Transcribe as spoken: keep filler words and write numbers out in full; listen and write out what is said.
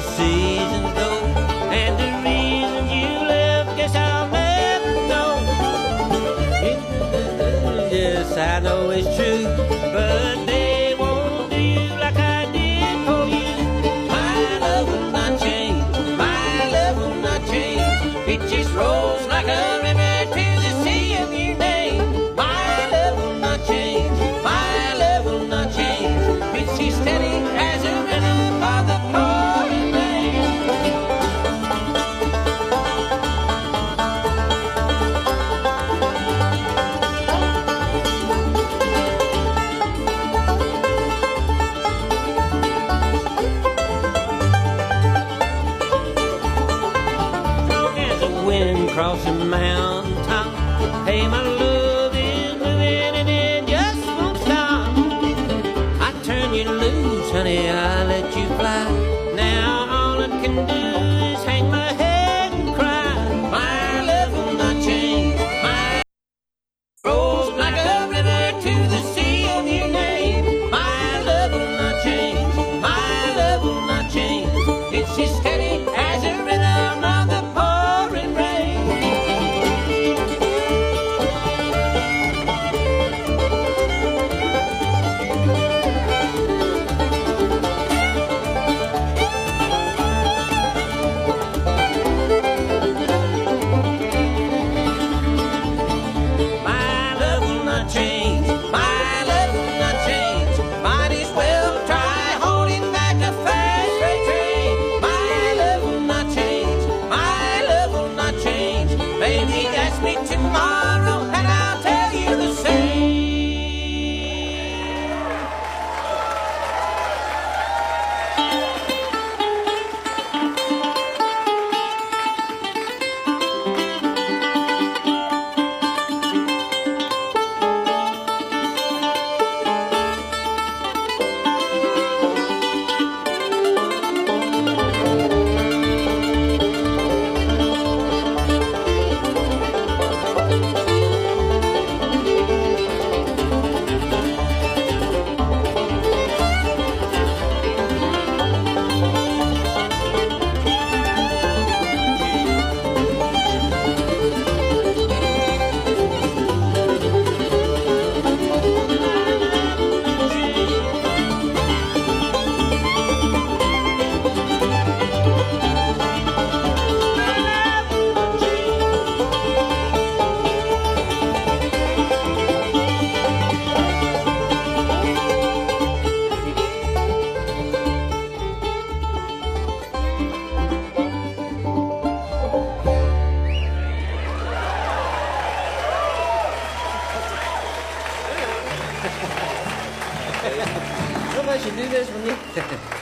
seasons go, and the reasons you left, guess I'll never know. Yes, I know it's true, but they won't do you like I did for you. My love will not change, my love will not change. It just rolls like a river to the sea of your name. My love will not change, my love will not change. It's just steady as a rhythm of the pouring rain. Strong as a wind crossing mountain top. Hey, my love is moving and it just won't stop. I turn you loose, honey, I let you fly. Now all I can do is hang my head and cry. My love will not change, my rolls like a river to the sea of your name. My love will not change, my love will not change. It's just steady as a rhythm of the pouring rain. My love will not change, my love will not change. Might as well try holding back a fast freight train. My love will not change, my love will not change. Baby, ask me tomorrow and I'll tell you the same. Somebody should do this when you